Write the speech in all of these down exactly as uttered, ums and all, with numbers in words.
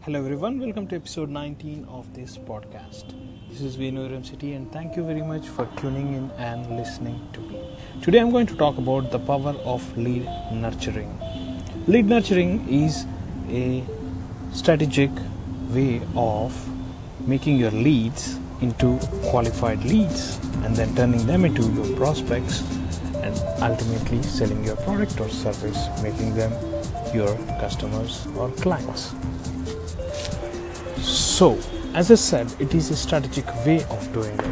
Hello everyone, welcome to episode nineteen of this podcast. This is Venu M C T and thank you very much for tuning in and listening to me. Today I'm going to talk about the power of lead nurturing. Lead nurturing is a strategic way of making your leads into qualified leads and then turning them into your prospects and ultimately selling your product or service, making them your customers or clients. So, as I said, it is a strategic way of doing it.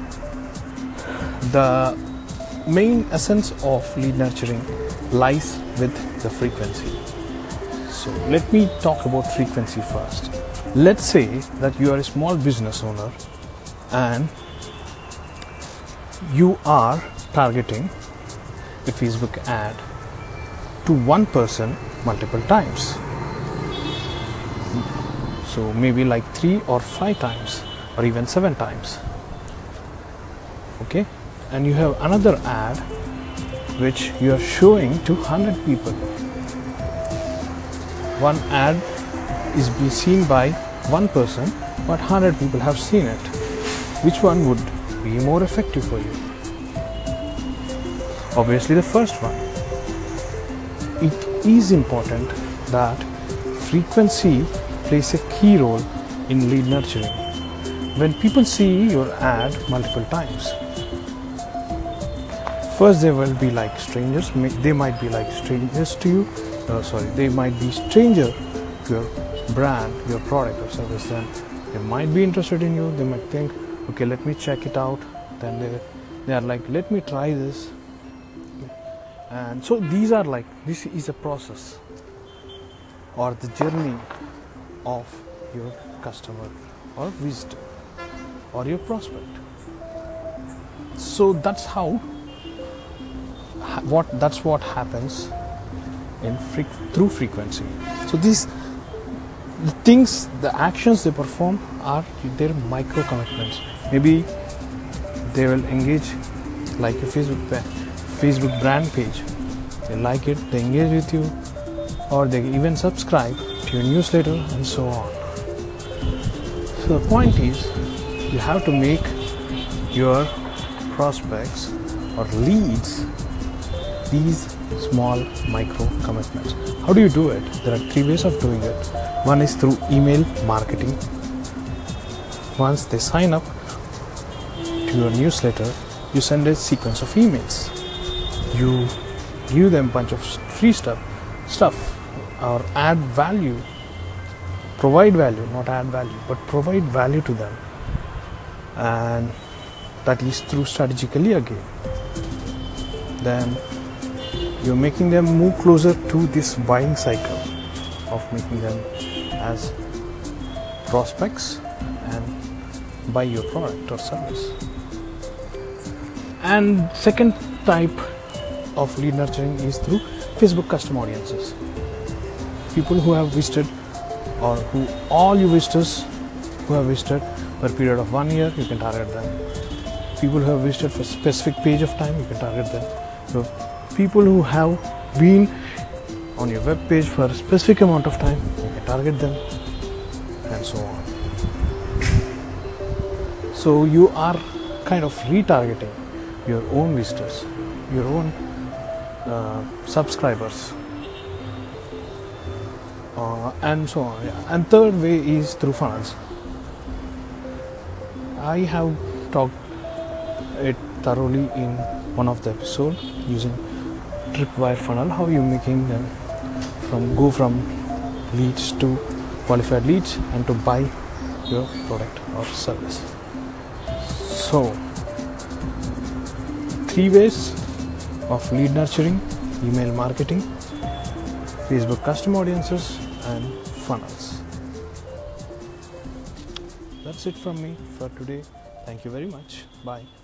The main essence of lead nurturing lies with the frequency. So, let me talk about frequency first. Let's say that you are a small business owner and you are targeting a Facebook ad to one person multiple times. So maybe like three or five times or even seven times. Okay, and you have another ad which you are showing to one hundred people. One ad is being seen by one person, but one hundred people have seen it. Which one would be more effective for you? Obviously the first one. It is important that frequency plays a key role in lead nurturing. When people see your ad multiple times, first they will be like strangers. They might be like strangers to you. Uh, sorry, they might be stranger to your brand, your product or service. Then they might be interested in you. They might think, okay, let me check it out. Then they they are like, let me try this. And so these are like, this is a process or the journey of your customer or visitor or your prospect. So that's how what that's what happens in fre- through frequency. So these the things, the actions they perform are their micro commitments. Maybe they will engage like a Facebook Facebook brand page. They like it, they engage with you, or they even subscribe to your newsletter and so on. So the point is, you have to make your prospects or leads these small micro commitments. How do you do it? There are three ways of doing it. One is through email marketing. Once they sign up to your newsletter, you send a sequence of emails. You give them a bunch of free stuff, stuff or add value, provide value, not add value, but provide value to them. And that is through strategically again. Then you're making them move closer to this buying cycle of making them as prospects and buy your product or service. And second type of lead nurturing is through Facebook custom audiences. People who have visited or who all your visitors who have visited for a period of one year, you can target them. People who have visited for a specific page of time, you can target them. So people who have been on your web page for a specific amount of time, you can target them, and so on. So you are kind of retargeting your own visitors, your own uh, subscribers, uh, and so on. Yeah. And third way is through funnels. I have talked it thoroughly in one of the episodes using tripwire funnel, how you making them from go from leads to qualified leads and to buy your product or service. So three ways of lead nurturing: email marketing, Facebook custom audiences, and funnels. That's it from me for today. Thank you very much. Bye.